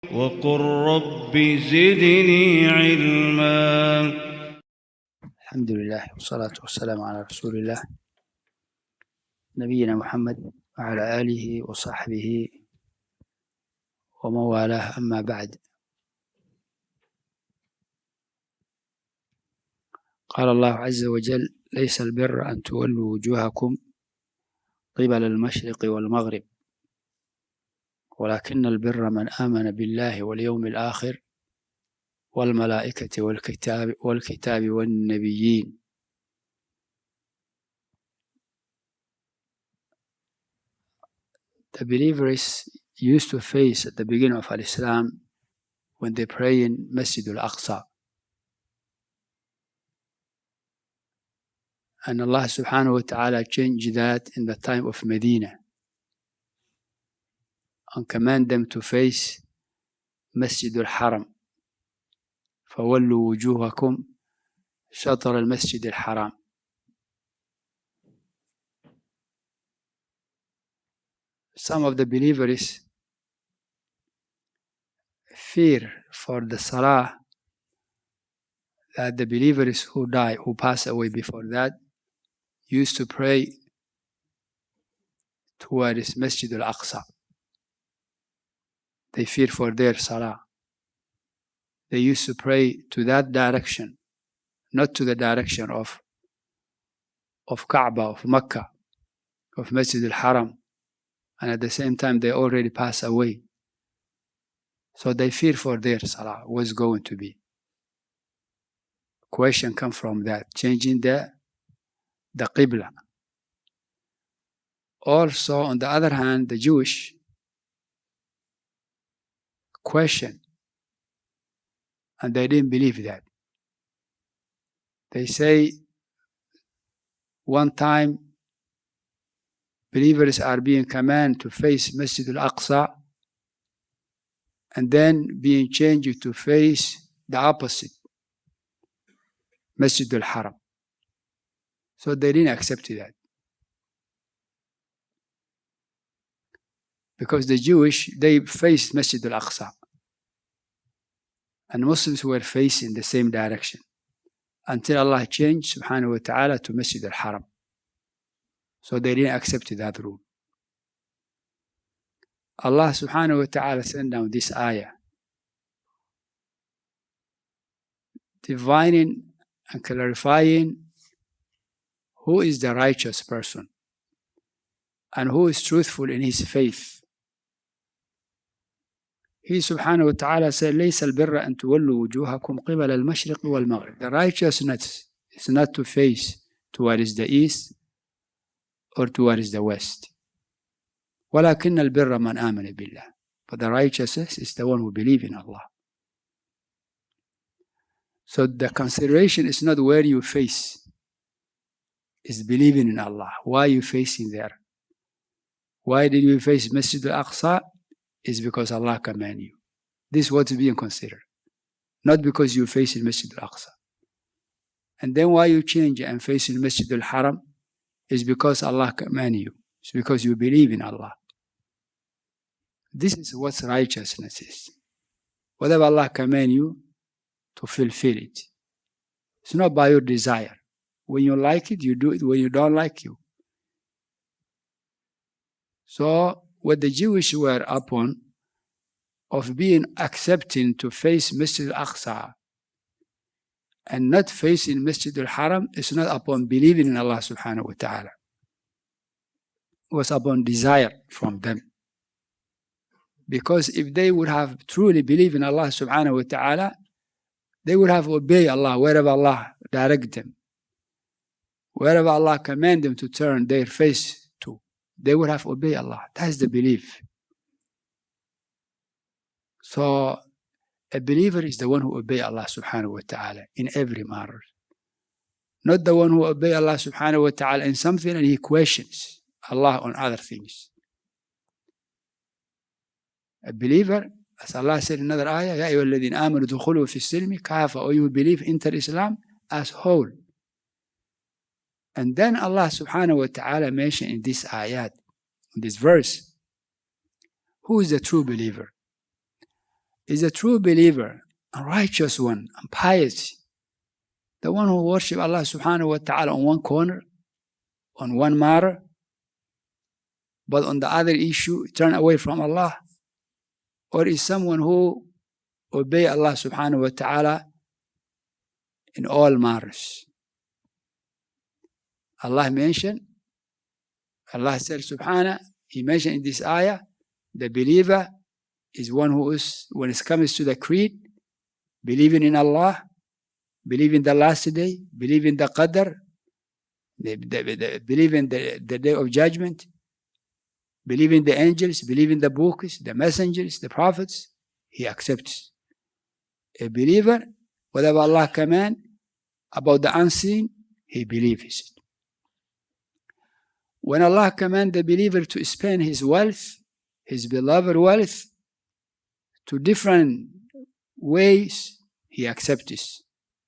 وقل رب زدني علما. الحمد لله والصلاة والسلام على رسول الله نبينا محمد وعلى آله وصحبه ومن والاه. أما بعد، قال الله عز وجل: ليس البر أن تولوا وجوهكم قبل المشرق والمغرب ولكن البر من آمن بالله واليوم الآخر والملائكة والكتاب والنبيين. The believers used to face at the beginning of Islam when they pray in Masjid al-Aqsa. And Allah subhanahu wa ta'ala changed that in the time of Medina and command them to face Masjid al-Haram. فَوَلُّوا وُجُوهَكُمْ شَطْرَ الْمَسْجِدِ الْحَرَامِ. Some of the believers fear for the salah that the believers who die, who pass away before that, used to pray towards Masjid al-Aqsa. They fear for their salah. They used to pray to that direction, not to the direction of Kaaba, of Mecca, of Masjid al-Haram. And at the same time, they already pass away. So they fear for their salah, what's going to be. Question come from that, changing the Qibla. Also, on the other hand, the Jewish question, and they didn't believe that. They say one time believers are being commanded to face Masjid al-Aqsa and then being changed to face the opposite, Masjid al-Haram. So they didn't accept that. Because the Jewish, they faced Masjid al-Aqsa. And Muslims were facing the same direction until Allah changed subhanahu wa ta'ala to Masjid al-Haram. So they didn't accept that rule. Allah subhanahu wa ta'ala sent down this ayah, divining and clarifying who is the righteous person and who is truthful in his faith. He subhanahu wa ta'ala said, لَيْسَ الْبِرَّ أَن تُوَلُّوا وُجُوهَكُمْ قِبَلَ الْمَشْرِقِ وَالْمَغْرِبِ. The righteousness is not to face towards the east or towards the west. وَلَكِنَّ الْبِرَّ مَنْ آمَنَ بِاللَّهِ. But the righteousness is the one who believes in Allah. So the consideration is not where you face, it's believing in Allah. Why are you facing there? Why did you face Masjid al-Aqsa? Is because Allah command you. This is what's being considered. Not because you face in Masjid al-Aqsa. And then why you change and face in Masjid al-Haram is because Allah command you. It's because you believe in Allah. This is what righteousness is. Whatever Allah command you, to fulfill it. It's not by your desire. When you like it, you do it. When you don't like it. So what the Jewish were upon of being accepting to face Masjid al-Aqsa and not facing Masjid al-Haram is not upon believing in Allah subhanahu wa ta'ala. It was upon desire from them. Because if they would have truly believed in Allah subhanahu wa ta'ala, they would have obeyed Allah wherever Allah direct them. Wherever Allah command them to turn their face to, they would have obeyed Allah. That's the belief. So a believer is the one who obeys Allah subhanahu wa ta'ala in every matter. Not the one who obeys Allah subhanahu wa ta'ala in something and he questions Allah on other things. A believer, as Allah said in another ayah, يَا أَيُّهَا الَّذِينَ آمَنُوا ادْخُلُوا فِي السِّلْمِ كَافَةً. Or you believe, enter Islam as whole. And then Allah subhanahu wa ta'ala mentioned in this ayat, in this verse, who is the true believer? is a true believer, a righteous one, and pious. The one who worships Allah subhanahu wa ta'ala on one corner, on one matter, but on the other issue, turn away from Allah. Or is someone who obey Allah subhanahu wa ta'ala in all matters. Allah mentioned, Allah said subhanahu, He mentioned in this ayah, the believer is one who is, when it comes to the creed, believing in Allah, believing the last day, believing the qadr, believing the day of judgment, believing the angels, believing the books, the messengers, the prophets, he accepts. A believer, whatever Allah command about the unseen, he believes it. When Allah command the believer to spend his wealth, his beloved wealth, to different ways, he accepts.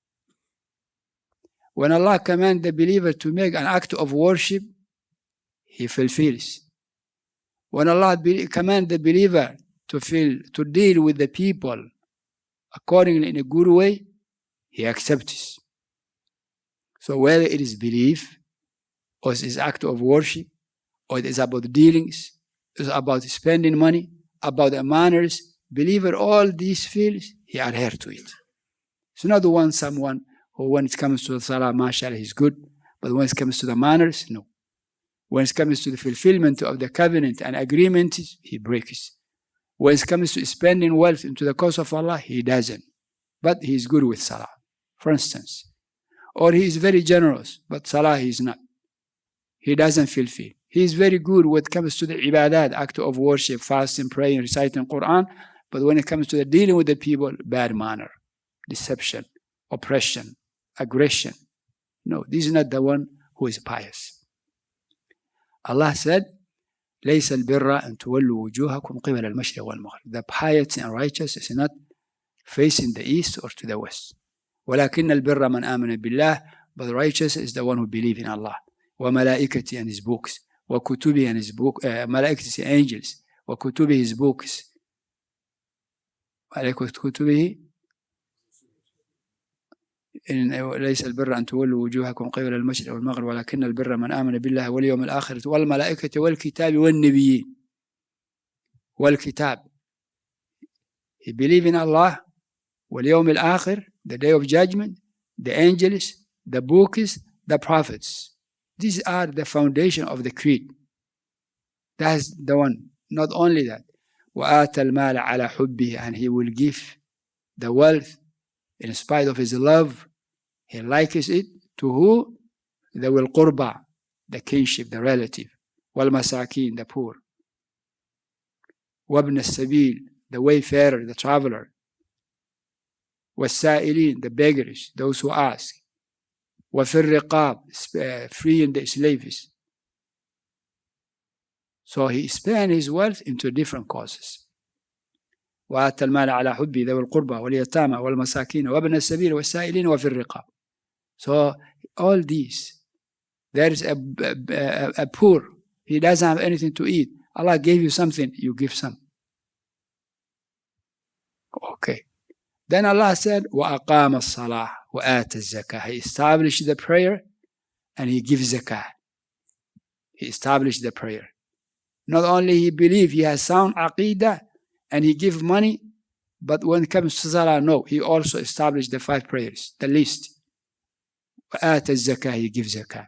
When Allah command the believer to make an act of worship, he fulfills. When Allah command the believer to deal with the people accordingly in a good way, he accepts. So whether it is belief, or it is act of worship, or it is about dealings, it is about spending money, about the manners, believer, all these fields, he adheres to it. It's not the one someone who when it comes to the salah, mashallah, he's good, but when it comes to the manners, no. When it comes to the fulfillment of the covenant and agreement, he breaks. When it comes to spending wealth into the cause of Allah, he doesn't. But he is good with salah, for instance. Or he is very generous, but salah he is not. He doesn't fulfill. He is very good when it comes to the ibadat, act of worship, fasting, praying, reciting Quran, but when it comes to the dealing with the people, bad manner, deception, oppression, aggression. No, this is not the one who is pious. Allah said, لَيْسَ الْبِرَّ أَن تُوَلُّوا وُجُوهَكُمْ قِبَلَ الْمَشْرِقِ وَالْمَغْرِبِ. The piety and righteousness is not facing the east or to the west. وَلَكِنَّ الْبِرَّ مَنْ آمَنَ بِاللَّهِ. But the righteous is the one who believes in Allah. وَمَلَائِكَتِهِ and His books. وَكُتُبِهِ and His book, ملائكته angels. وَكُتُبِهِ His books. وَكُتُبِهِ ليس البر أن تولوا وجوهكم قبل المشرق والمغرب ولكن البر من آمن بالله واليوم الآخر والملائكة والكتاب والنبيين. والكتاب, he believe in Allah, واليوم الآخر, the day of judgment, the angels, the books, the prophets. These are the foundation of the creed. That's the one. Not only that, وآتى المال على حبه, and he will give the wealth in spite of his love. He likes it to who? The will qurba, the kinship, the relative. Wal masakin, the poor. Wabn as-sabil, the wayfarer, the traveler. Was-sa'ilin, the beggars, those who ask. Wafir riqab, freeing the slaves. So he spent his wealth into different causes. وآتى المال على حبه ذوي القربى واليتامى والمساكين وابن السبيل والسائلين وفي الرقاب. So all these, there is a poor, he doesn't have anything to eat. Allah gave you something, you give some. Okay. Then Allah said, وَأَقَامَ الصَّلَاةِ وَآتَ الزَّكَاةِ. He established the prayer and he gives zakah. He established the prayer. Not only he believe he has sound aqidah and he give money, but when it comes to salah, no, he also established the 5 prayers, the list. وَآتَ الزَّكَاةِ, he gives zakah.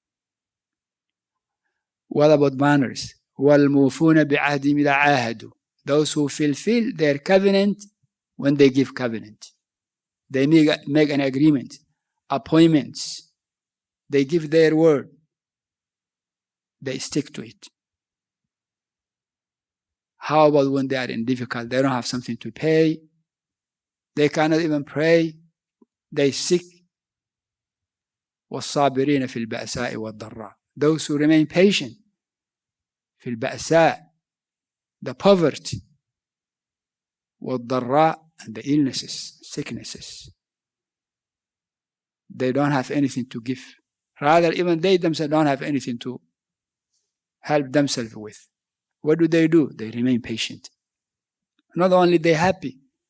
What about manners? وَالْمُوفُونَ بِعَهْدِهِمْ إِذَا عَاهَدُوا. Those who fulfill their covenant when they give covenant. They make an agreement, appointments. They give their word. They stick to it. How about when they are in difficult? They don't have something to pay. They cannot even pray. They sick. وَالصَّابِرِينَ فِي الْبَأْسَاءِ وَالضَّرَّاءِ. Those who remain patient. فِي الْبَأْسَاء, the poverty. وَالضَّرَّاء, and the illnesses, sicknesses. They don't have anything to give. Rather, even they themselves don't have anything to help themselves with. What do? They remain patient. Not only they happy,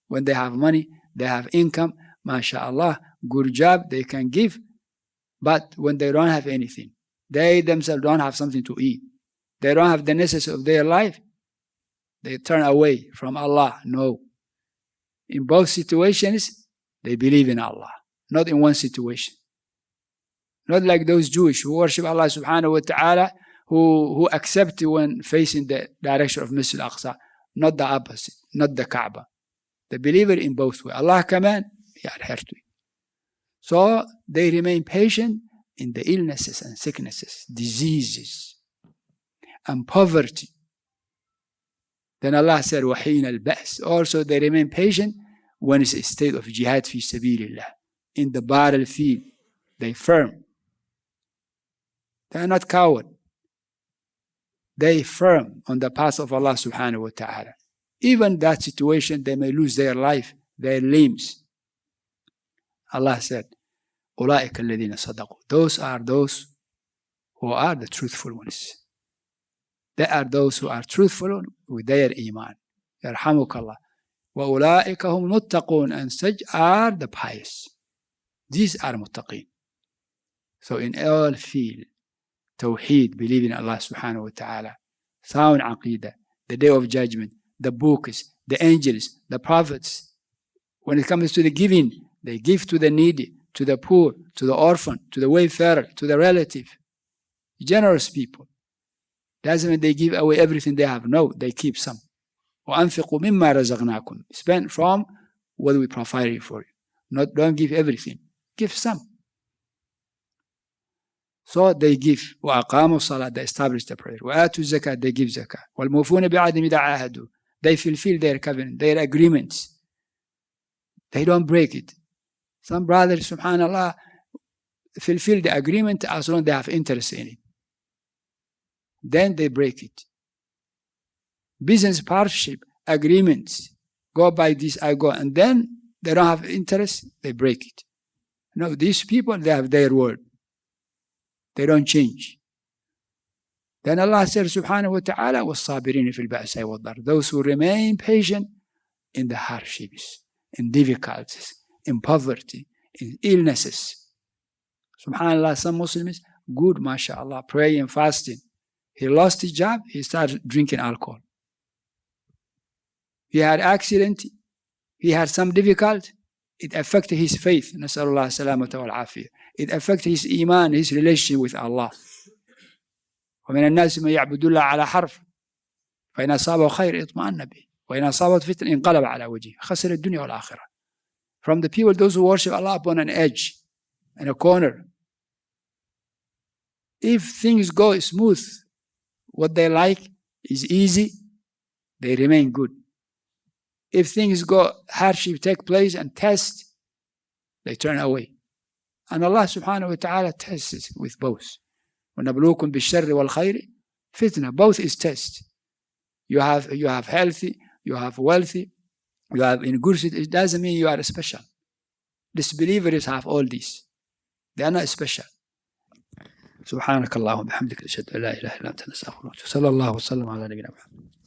when they have money, they have income, mashallah, good job, they can give. But when they don't have anything, they themselves don't have something to eat, they don't have the necessity of their life, they turn away from Allah. No. In both situations, they believe in Allah. Not in one situation. Not like those Jewish who worship Allah subhanahu wa ta'ala, who accept when facing the direction of Masjid al-Aqsa. Not the opposite, not the Kaaba. The believer in both ways. Allah command, he adhere to it. So they remain patient in the illnesses and sicknesses, diseases, and poverty. Then Allah said, وَحِينَ الْبَأْسِ. Also they remain patient when it's a state of jihad fi sabilillah. In the battlefield, they firm. They are not coward. They firm on the path of Allah subhanahu wa ta'ala. Even that situation, they may lose their life, their limbs. Allah said, أُولَٰئِكَ الَّذِينَ صَدَقُوا. Those are those who are the truthful ones. They are those who are truthful with their iman. يرحمك الله. وَأُولَٰئِكَ هُمْ مُتَّقُونَ. And such are the pious. These are muttaqeen. So in all field, Tawheed, believing in Allah subhanahu wa ta'ala, sound aqidah, the day of judgment, the books, the angels, the prophets. When it comes to the giving, they give to the needy, to the poor, to the orphan, to the wayfarer, to the relative. Generous people. Doesn't mean they give away everything they have. No, they keep some. وَأَنْفِقُوا مِمَّا رَزَقْنَاكُمْ. Spend from what we provide for you. Don't give everything. Give some. So they give. وَأَقَامُوا الصَّلَاةَ. They establish the prayer. وَآتُوا الزَّكَاةَ. They give zakah. وَالْمُوفُونَ بِعَهْدِهِمْ إِذَا عَاهَدُوا. They fulfill their covenant, their agreements. They don't break it. Some brothers, subhanAllah, fulfill the agreement as long as they have interest in it. Then they break it. Business partnership agreements. Go by this, I go. And then they don't have interest, they break it. No, these people, they have their word. They don't change. Then Allah said, subhanahu wa ta'ala, وَالصَّابِرِينَ فِي الْبَأْسَاءِ وَالضَّرَّاءِ. Those who remain patient in the hardships, in difficulties, in poverty, in illnesses. SubhanAllah, some Muslims, good, mashallah, praying and fasting. He lost his job, he started drinking alcohol. He had accident, he had some difficulty, it affected his faith. Nasallallahu salamata wal afiyah. It affected his iman, his relationship with Allah. ومن الناس من يعبد الله على حرف فإن أصابه خير اطمأن به وإن أصابته فتنة انقلب على وجهه خسر الدنيا والآخرة. From the people, those who worship Allah upon an edge, in a corner. If things go smooth, what they like is easy, they remain good. If things go hardship take place and test, they turn away. And Allah subhanahu wa ta'ala tests with both. وَنَبْلُوكُمْ بِالشَّرِّ وَالْخَيْرِ fitna. Both is test. You have healthy, you have wealthy, you have in good situation. It doesn't mean you are special. Disbelievers have all these. They are not special. سبحانك اللهم وبحمدك أشهد أن لا إله إلا أنت نستغفرك. صلى الله وسلم على نبينا محمد.